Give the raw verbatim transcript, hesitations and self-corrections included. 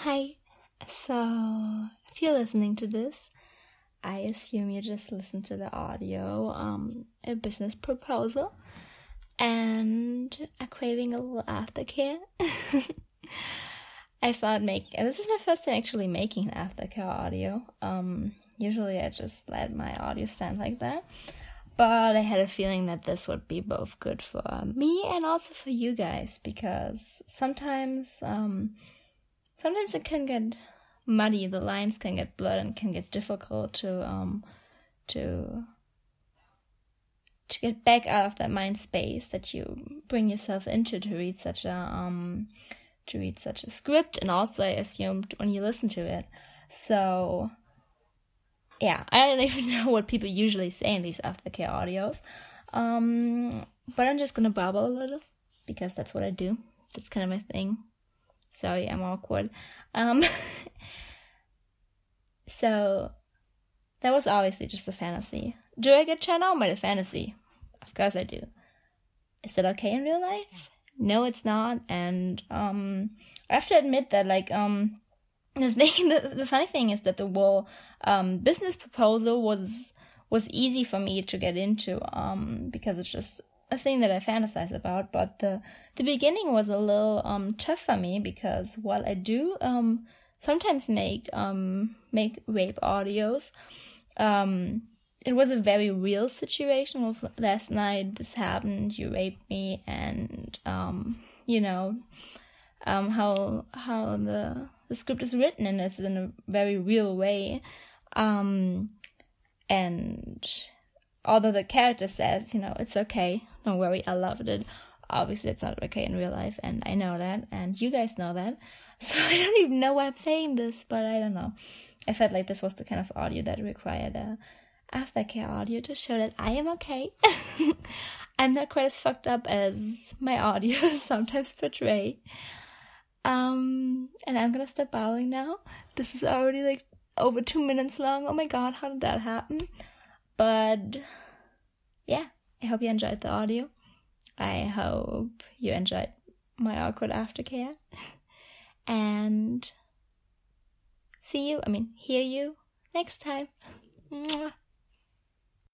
Hi. So, if you're listening to this, I assume you just listened to the audio, um, a business proposal, and are craving a little aftercare. I thought make and this is my first time actually making an aftercare audio. Um, usually I just let my audio stand like that, but I had a feeling that this would be both good for me and also for you guys, because sometimes, um, sometimes it can get muddy, the lines can get blurred and can get difficult to, um, to, to get back out of that mind space that you bring yourself into to read such a, um, to read such a script, and also I assumed when you listen to it. So, yeah, I don't even know what people usually say in these aftercare audios. Um, but I'm just gonna babble a little, because that's what I do. That's kind of my thing. Sorry, I'm awkward. Um, so, that was obviously just a fantasy. Do I get turned on by the fantasy? Of course I do. Is that okay in real life? No, it's not. And um, I have to admit that, like, um, the thing, the, the funny thing is that the whole um, business proposal was was easy for me to get into, um, because it's just a thing that I fantasize about. But the the beginning was a little um tough for me, because while I do um sometimes make um make rape audios, um. It was a very real situation. With last night, this happened, you raped me, and, um, you know, um, how how the, the script is written in this in a very real way. Um, and although the character says, you know, it's okay, don't worry, I loved it, obviously it's not okay in real life, and I know that, and you guys know that. So I don't even know why I'm saying this, but I don't know. I felt like this was the kind of audio that required a aftercare audio to show that I am okay. I'm not quite as fucked up as my audios sometimes portray. Um, and I'm gonna stop bawling now. This is already like over two minutes long. Oh my god, how did that happen? But yeah, I hope you enjoyed the audio. I hope you enjoyed my awkward aftercare. And see you, I mean, hear you next time. Mwah.